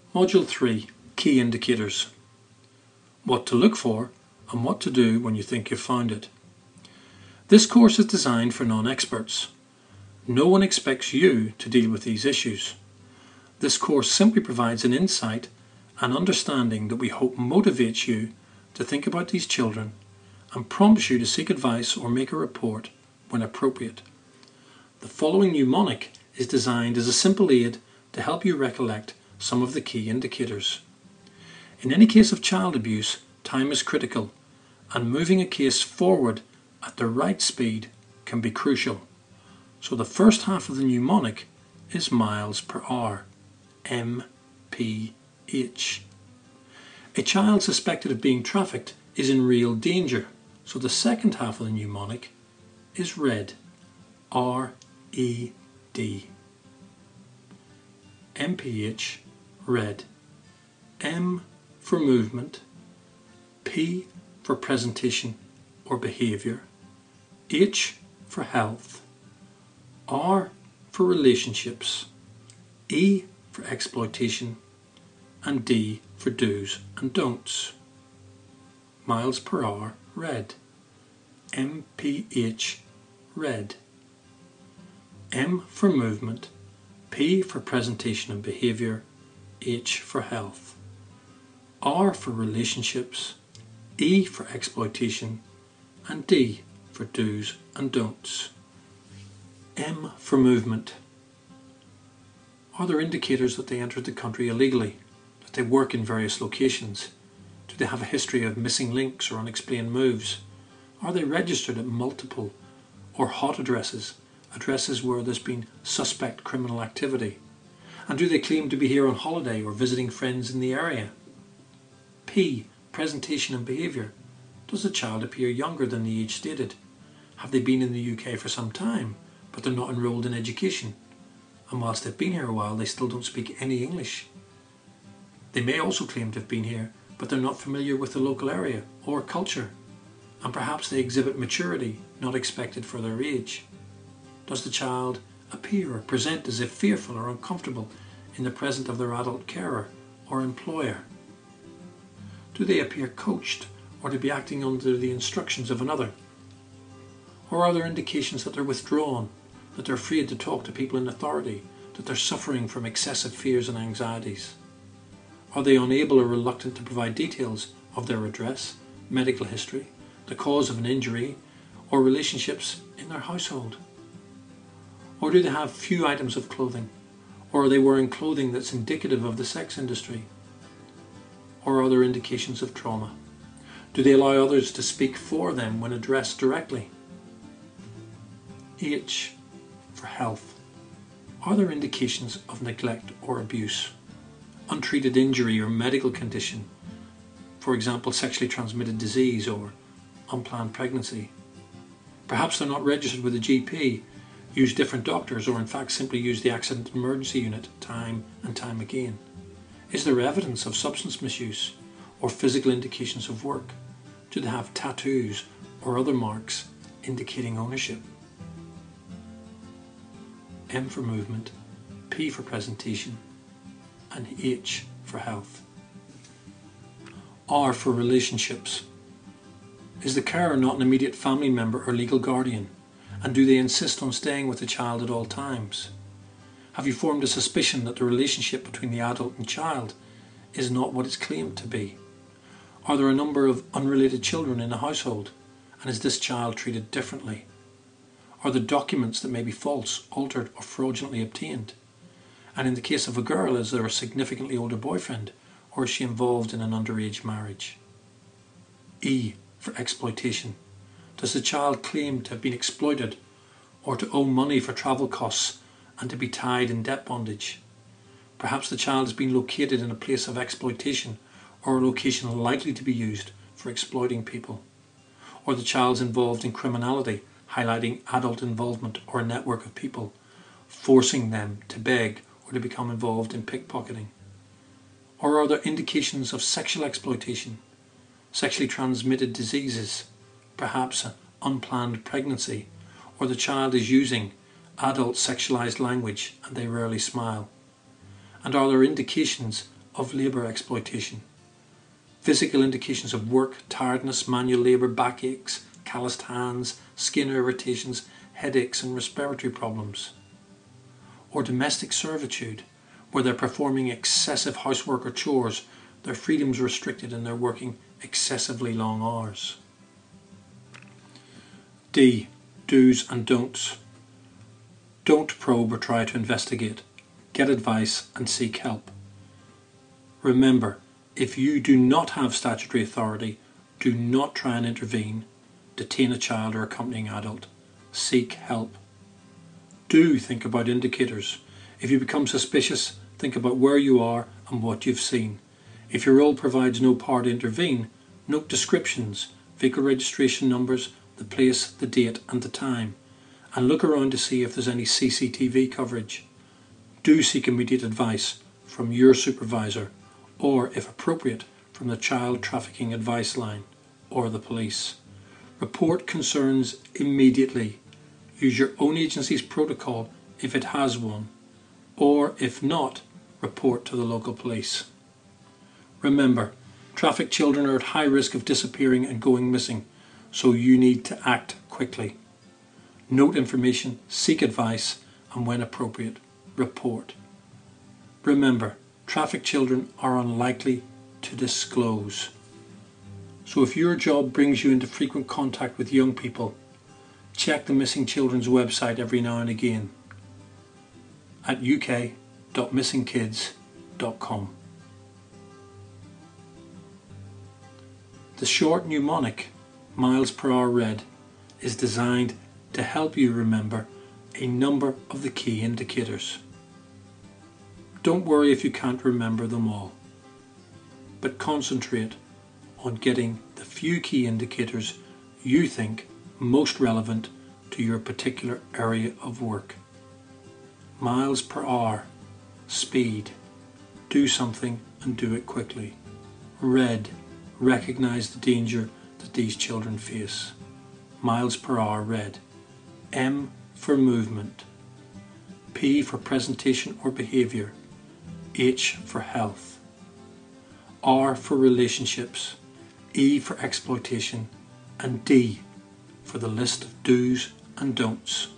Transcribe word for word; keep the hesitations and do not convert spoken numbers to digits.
Module three, Key Indicators. What to look for and what to do when you think you've found it. This course is designed for non-experts. No one expects you to deal with these issues. This course simply provides an insight and understanding that we hope motivates you to think about these children and prompts you to seek advice or make a report when appropriate. The following mnemonic is designed as a simple aid to help you recollect some of the key indicators. In any case of child abuse, time is critical, and moving a case forward at the right speed can be crucial. So the first half of the mnemonic is miles per hour, M P H. A child suspected of being trafficked is in real danger, so the second half of the mnemonic is RED, R E D. M P H, RED. M for movement, P for presentation or behaviour, H for health, R for relationships, E for exploitation, and D for do's and don'ts. Miles per hour, RED. M P H, RED. M for movement, P for presentation and behaviour, H for health, R for relationships, E for exploitation, and D for do's and don'ts. M for movement. Are there indicators that they entered the country illegally, that they work in various locations? Do they have a history of missing links or unexplained moves? Are they registered at multiple or hot addresses, addresses where there's been suspect criminal activity? And do they claim to be here on holiday or visiting friends in the area? P. Presentation and behaviour. Does the child appear younger than the age stated? Have they been in the U K for some time, but they're not enrolled in education? And whilst they've been here a while, they still don't speak any English. They may also claim to have been here, but they're not familiar with the local area or culture. And perhaps they exhibit maturity not expected for their age. Does the child appear or present as if fearful or uncomfortable in the presence of their adult carer or employer? Do they appear coached or to be acting under the instructions of another? Or are there indications that they're withdrawn, that they're afraid to talk to people in authority, that they're suffering from excessive fears and anxieties? Are they unable or reluctant to provide details of their address, medical history, the cause of an injury, or relationships in their household? Or do they have few items of clothing? Or are they wearing clothing that's indicative of the sex industry? Or are there indications of trauma? Do they allow others to speak for them when addressed directly? H for health. Are there indications of neglect or abuse? Untreated injury or medical condition? For example, sexually transmitted disease or unplanned pregnancy? Perhaps they're not registered with a G P, use different doctors, or in fact simply use the accident emergency unit time and time again. Is there evidence of substance misuse or physical indications of work? Do they have tattoos or other marks indicating ownership? M for movement, P for presentation, and H for health. R for relationships. Is the carer not an immediate family member or legal guardian? And do they insist on staying with the child at all times? Have you formed a suspicion that the relationship between the adult and child is not what it's claimed to be? Are there a number of unrelated children in a household? And is this child treated differently? Are there documents that may be false, altered, or fraudulently obtained? And in the case of a girl, is there a significantly older boyfriend, or is she involved in an underage marriage? E for exploitation. Does the child claim to have been exploited, or to owe money for travel costs and to be tied in debt bondage? Perhaps the child has been located in a place of exploitation or a location likely to be used for exploiting people. Or the child's involved in criminality, highlighting adult involvement or a network of people, forcing them to beg or to become involved in pickpocketing. Or are there indications of sexual exploitation, sexually transmitted diseases, perhaps an unplanned pregnancy, or the child is using adult sexualized language and they rarely smile? And are there indications of labour exploitation. Physical indications of work, tiredness, manual labour, backaches, calloused hands, skin irritations, headaches and respiratory problems. Or domestic servitude, where they're performing excessive housework or chores, their freedom's restricted and they're working excessively long hours. D. Do's and don'ts. Don't probe or try to investigate. Get advice and seek help. Remember, if you do not have statutory authority, do not try and intervene, detain a child or accompanying adult. Seek help. Do think about indicators. If you become suspicious, think about where you are and what you've seen. If your role provides no power to intervene, note descriptions, vehicle registration numbers, the place, the date and the time, and look around to see if there's any C C T V coverage. Do seek immediate advice from your supervisor, or if appropriate, from the Child Trafficking Advice Line or the police. Report concerns immediately. Use your own agency's protocol if it has one, or if not, report to the local police. Remember, trafficked children are at high risk of disappearing and going missing, so you need to act quickly. Note information, seek advice, and when appropriate, report. Remember, trafficked children are unlikely to disclose. So if your job brings you into frequent contact with young people, check the Missing Children's website every now and again at u k dot missing kids dot com. The short mnemonic, miles per hour red, is designed to help you remember a number of the key indicators. Don't worry if you can't remember them all, but concentrate on getting the few key indicators you think most relevant to your particular area of work. Miles per hour, speed, do something and do it quickly. Red, recognize the danger that these children face. Miles per hour red. M for movement. P for presentation or behaviour. H for health. R for relationships. E for exploitation. And D for the list of do's and don'ts.